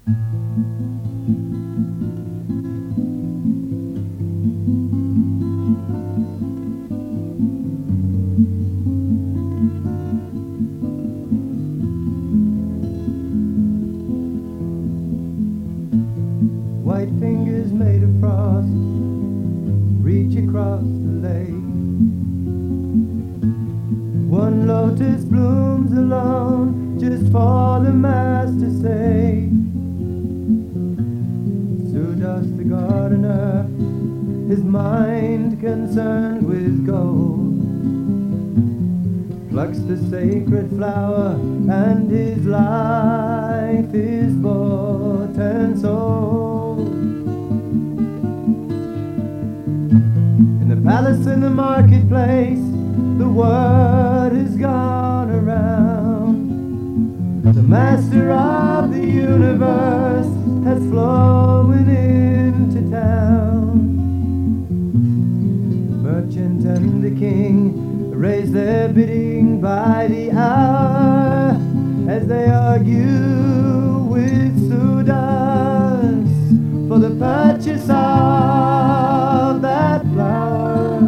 White fingers made of frost reach across the lake. One lotus blooms alone just for the master's sake. Sudas the gardener, his mind concerned with gold, plucks the sacred flower and his life is bought and sold. In the palace in the marketplace, the word has gone around. The master of the universe has flown into town. The merchant and the king raise their bidding by the hour as they argue with Sudas for the purchase of that flower.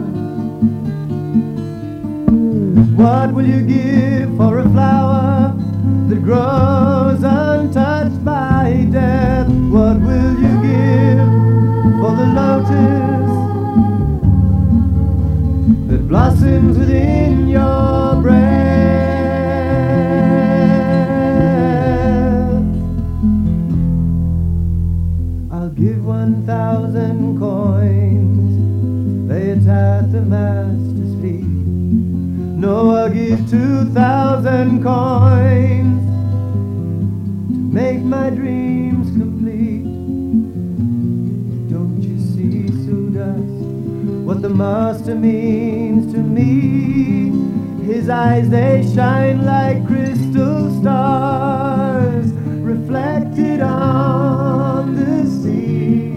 What will you give for a flower that grows untouched by death? What will you give for the lotus that blossoms within your breath? I'll give 1,000 coins, lay it at the master's feet. No, I'll give 2,000 coins to make my dreams complete. Don't you see, Sudas, what the master means to me? His eyes, they shine like crystal stars reflected on the sea.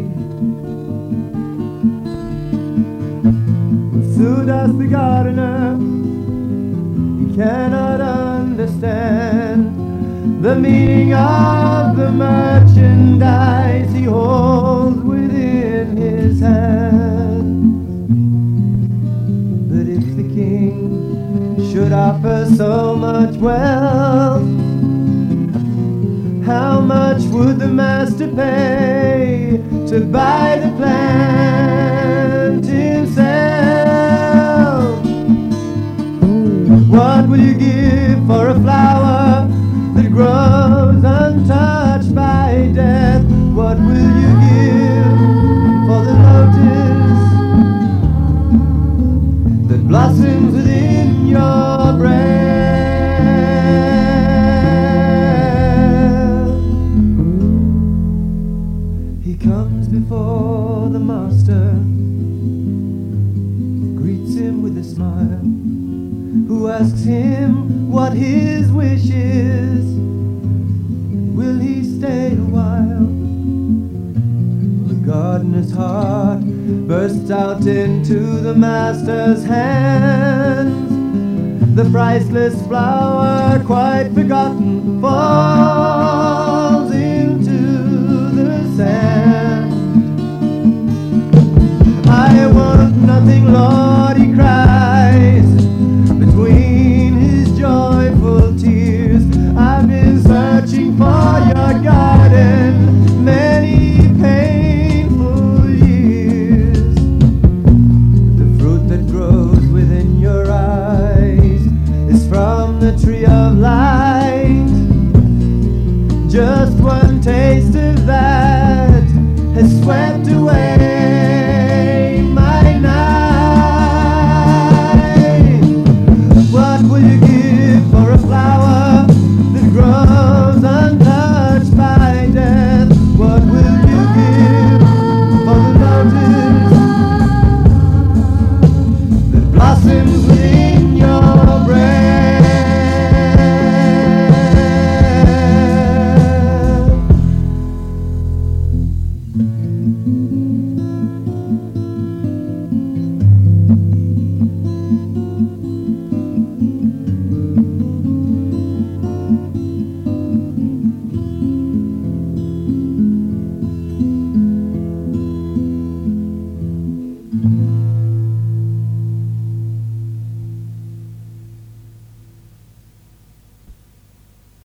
Sudas the gardener, he cannot understand the meaning of the merchandise he holds within his hands. But if the king should offer so much wealth, how much would the master pay to buy the plant himself? What will you give for a flower that grows untouched by death? What will you give for the lotus that blossoms within your breath? He comes before the master, greets him with a smile, who asks him what his wish is. Will he stay a while? The gardener's heart bursts out into the master's hands. The priceless flower, quite forgotten, falls into the sand. I want nothing, Lord, he cries between his joyful tears. I've been searching for your garden many painful years. The fruit that grows within your eyes is from the tree of light. Just one taste of that has swept away